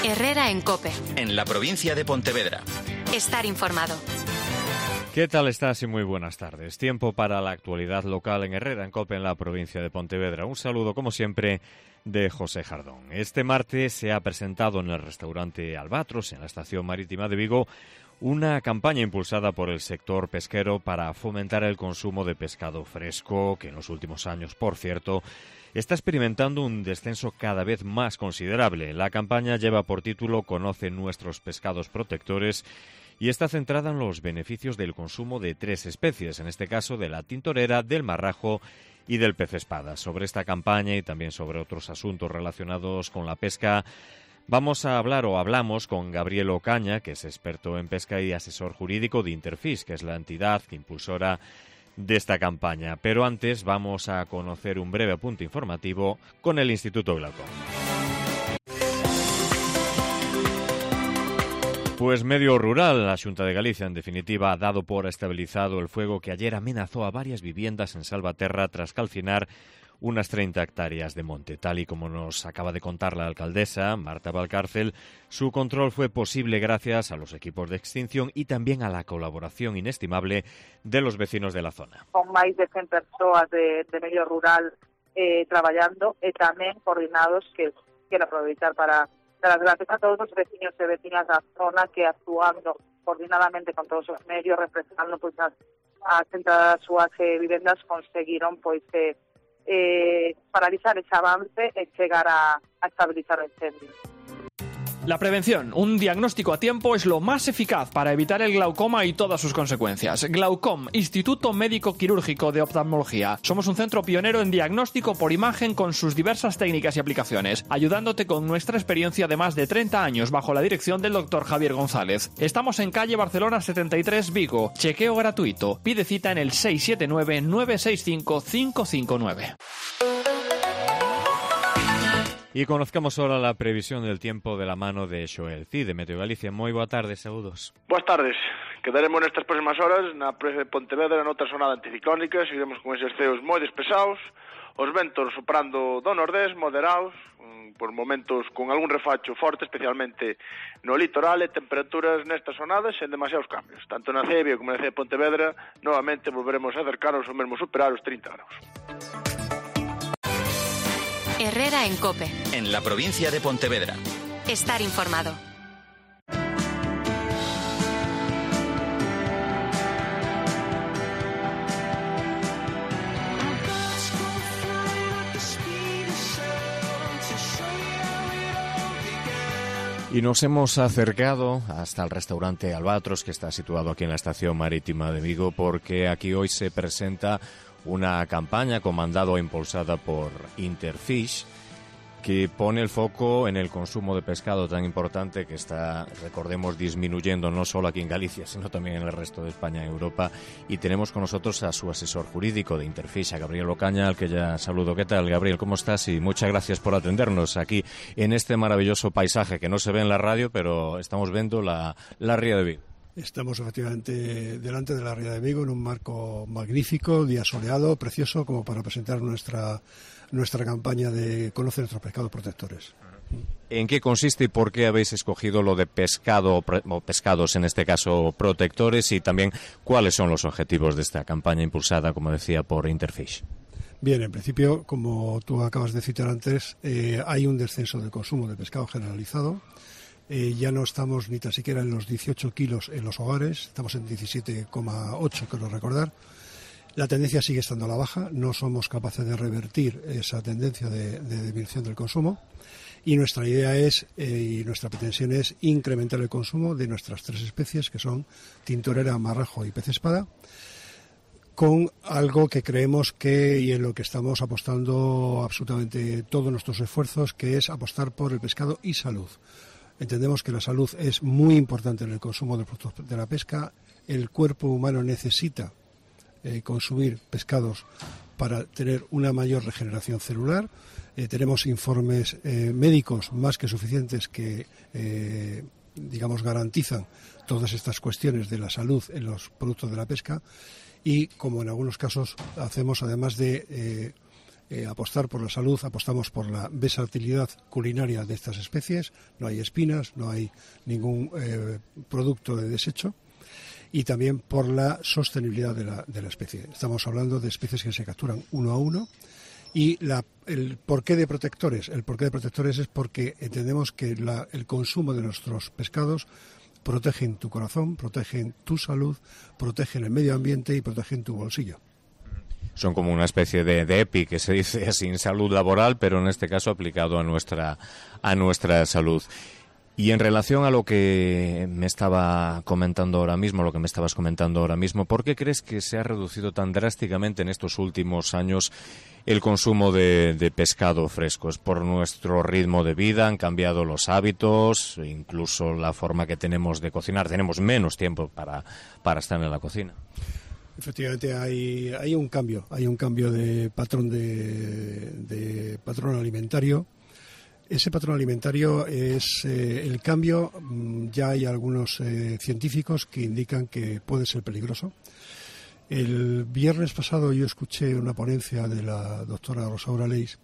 Herrera en COPE. En la provincia de Pontevedra. Estar informado. ¿Qué tal estás? Y muy buenas tardes. Tiempo para la actualidad local en Herrera en COPE en la provincia de Pontevedra. Un saludo, como siempre, de José Jardón. Este martes se ha presentado en el restaurante Albatros, en la estación marítima de Vigo, una campaña impulsada por el sector pesquero para fomentar el consumo de pescado fresco, que en los últimos años, por cierto, está experimentando un descenso cada vez más considerable. La campaña lleva por título Conoce nuestros pescados protectores y está centrada en los beneficios del consumo de 3 especies, en este caso de la tintorera, del marrajo y del pez espada. Sobre esta campaña y también sobre otros asuntos relacionados con la pesca, hablamos con Gabriel Ocaña, que es experto en pesca y asesor jurídico de Interfish, que es la entidad impulsora de esta campaña. Pero antes vamos a conocer un breve apunte informativo con el Instituto Glaucom. Pues medio rural, la Xunta de Galicia, en definitiva, ha dado por estabilizado el fuego que ayer amenazó a varias viviendas en Salvaterra tras calcinar unas 30 hectáreas de monte. Tal y como nos acaba de contar la alcaldesa, Marta Valcárcel, su control fue posible gracias a los equipos de extinción y también a la colaboración inestimable de los vecinos de la zona. Con máis de 100 persoas de medio rural traballando e tamén coordinados que quero aproveitar para dar as gracias a todos os vecinos e vecinas da zona que actuando coordinadamente con todos os medios, representando pois as entradas das súas vivendas, conseguiron pois paralizar ese avance e chegar a estabilizar o incendio. La prevención, un diagnóstico a tiempo, es lo más eficaz para evitar el glaucoma y todas sus consecuencias. Glaucom, Instituto Médico Quirúrgico de Oftalmología. Somos un centro pionero en diagnóstico por imagen con sus diversas técnicas y aplicaciones, ayudándote con nuestra experiencia de más de 30 años bajo la dirección del Dr. Javier González. Estamos en calle Barcelona 73, Vigo. Chequeo gratuito. Pide cita en el 679-965-559. Y conozcamos ahora la previsión del tiempo de la mano de Xoel Cid, de Meteo Galicia. Moi boa tarde, saúdos. Boas tardes. Quedaremos nestas próximas horas na provincia de Pontevedra noutra sonada anticiclónica. Seguiremos con eses ceos moi despesados, os ventos soprando do nordés, moderados, por momentos con algún refacho forte, especialmente no litoral, e temperaturas nestas sonadas sen demasiados cambios. Tanto na Cebia como na cidade de Pontevedra, novamente volveremos a acercarnos ou mesmo superar os 30 graus. Herrera en COPE. En la provincia de Pontevedra. Estar informado. Y nos hemos acercado hasta el restaurante Albatros, que está situado aquí en la estación marítima de Vigo, porque aquí hoy se presenta una campaña comandada o impulsada por Interfish que pone el foco en el consumo de pescado tan importante que está, recordemos, disminuyendo no solo aquí en Galicia, sino también en el resto de España y Europa. Y tenemos con nosotros a su asesor jurídico de Interfish, a Gabriel Ocaña, al que ya saludo. ¿Qué tal, Gabriel? ¿Cómo estás? Y muchas gracias por atendernos aquí en este maravilloso paisaje que no se ve en la radio, pero estamos viendo la Ría de Vigo. Estamos efectivamente delante de la Ría de Vigo en un marco magnífico, día soleado, precioso, como para presentar nuestra campaña de Conoce nuestros pescados protectores. ¿En qué consiste y por qué habéis escogido lo de pescado o pescados, en este caso, protectores? Y también, ¿cuáles son los objetivos de esta campaña impulsada, como decía, por Interfish? Bien, en principio, como tú acabas de citar antes, hay un descenso del consumo de pescado generalizado. Ya no estamos ni tan siquiera en los 18 kilos en los hogares, estamos en 17,8, quiero recordar. La tendencia sigue estando a la baja, no somos capaces de revertir esa tendencia de disminución del consumo, y nuestra idea es, y nuestra pretensión es, incrementar el consumo de nuestras 3 especies, que son tintorera, marrajo y pez espada, con algo que creemos que, y en lo que estamos apostando absolutamente todos nuestros esfuerzos, que es apostar por el pescado y salud. Entendemos que la salud es muy importante en el consumo de productos de la pesca. El cuerpo humano necesita consumir pescados para tener una mayor regeneración celular. Tenemos informes médicos más que suficientes que, garantizan todas estas cuestiones de la salud en los productos de la pesca. Y como en algunos casos hacemos, además de apostar por la salud, apostamos por la versatilidad culinaria de estas especies, no hay espinas, no hay ningún producto de desecho, y también por la sostenibilidad de la especie. Estamos hablando de especies que se capturan uno a uno. Y el porqué de protectores. El porqué de protectores es porque entendemos que el consumo de nuestros pescados protegen tu corazón, protegen tu salud, protegen el medio ambiente y protegen tu bolsillo. Son como una especie de EPI, que se dice sin salud laboral, pero en este caso aplicado a nuestra salud. Y en relación a lo que me estaba comentando ahora mismo, lo que me estabas comentando ahora mismo, ¿por qué crees que se ha reducido tan drásticamente en estos últimos años el consumo de pescado fresco? ¿Es por nuestro ritmo de vida? ¿Han cambiado los hábitos? Incluso la forma que tenemos de cocinar. Tenemos menos tiempo para estar en la cocina. Efectivamente hay un cambio de patrón de patrón alimentario. Ese patrón alimentario es el cambio. Ya hay algunos científicos que indican que puede ser peligroso. El viernes pasado yo escuché una ponencia de la doctora Rosaura Leis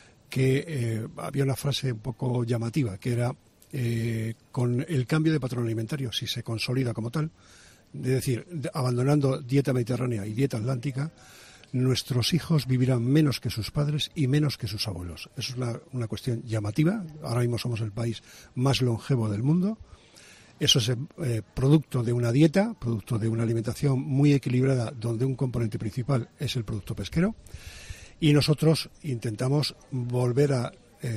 que había una frase un poco llamativa, que era con el cambio de patrón alimentario, si se consolida como tal, es decir, abandonando dieta mediterránea y dieta atlántica, nuestros hijos vivirán menos que sus padres y menos que sus abuelos. Eso es una cuestión llamativa. Ahora mismo somos el país más longevo del mundo. Eso es producto de una dieta, producto de una alimentación muy equilibrada, donde un componente principal es el producto pesquero. Y nosotros intentamos volver a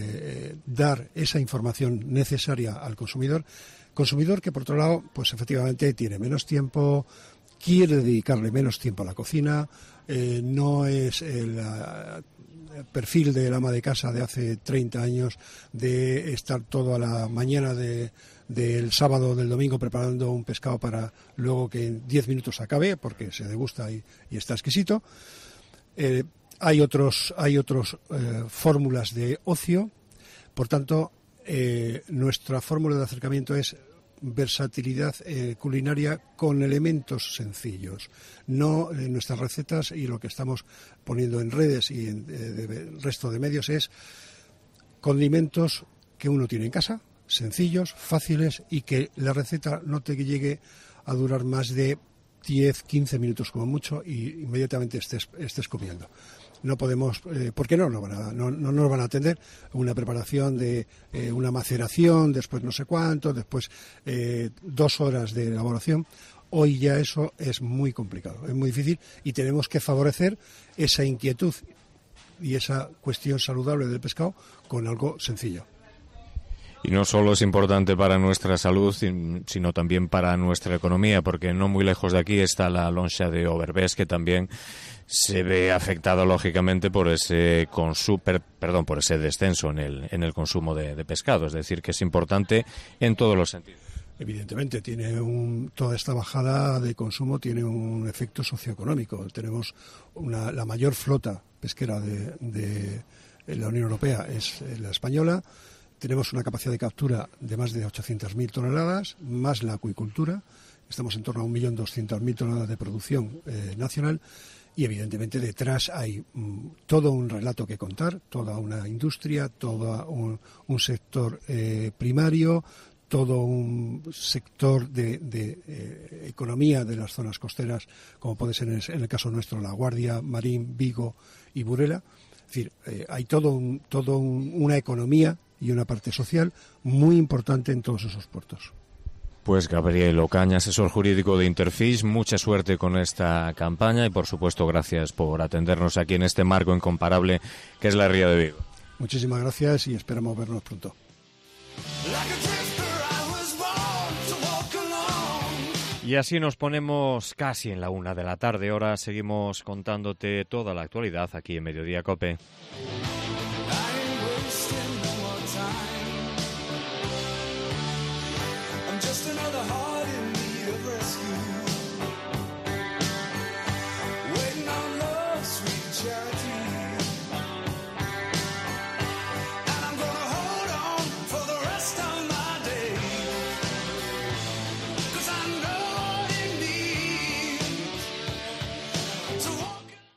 dar esa información necesaria al consumidor. Consumidor que, por otro lado, pues efectivamente tiene menos tiempo, quiere dedicarle menos tiempo a la cocina, no es el perfil del ama de casa de hace 30 años de estar toda la mañana del sábado o del domingo preparando un pescado para luego que en 10 minutos acabe, porque se degusta y está exquisito. Hay otros fórmulas de ocio. Por tanto, nuestra fórmula de acercamiento es versatilidad culinaria con elementos sencillos. No nuestras recetas y lo que estamos poniendo en redes y en el resto de medios es condimentos que uno tiene en casa, sencillos, fáciles, y que la receta no te llegue a durar más de 10, 15 minutos como mucho y inmediatamente estés comiendo. No podemos, ¿por qué no? No nos van a atender una preparación de una maceración, después no sé cuánto, después 2 horas de elaboración. Hoy ya eso es muy complicado, es muy difícil y tenemos que favorecer esa inquietud y esa cuestión saludable del pescado con algo sencillo. Y no solo es importante para nuestra salud, sino también para nuestra economía, porque no muy lejos de aquí está la loncha de Overbest, que también se ve afectada lógicamente por ese descenso en el consumo de pescado. Es decir, que es importante en todos los sentidos. Evidentemente, toda esta bajada de consumo tiene un efecto socioeconómico. Tenemos la mayor flota pesquera de la Unión Europea es la española. Tenemos una capacidad de captura de más de 800.000 toneladas, más la acuicultura. Estamos en torno a 1.200.000 toneladas de producción nacional. Y evidentemente detrás hay todo un relato que contar, toda una industria, todo un sector primario, todo un sector de economía de las zonas costeras, como puede ser en el caso nuestro La Guardia, Marín, Vigo y Burela. Es decir, hay una economía y una parte social muy importante en todos esos puertos. Pues Gabriel Ocaña, asesor jurídico de Interfish, mucha suerte con esta campaña y por supuesto gracias por atendernos aquí en este marco incomparable que es la Ría de Vigo. Muchísimas gracias y esperamos vernos pronto. Y así nos ponemos casi en la 1 de la tarde. Ahora seguimos contándote toda la actualidad aquí en Mediodía COPE. I ain't wasting no more time.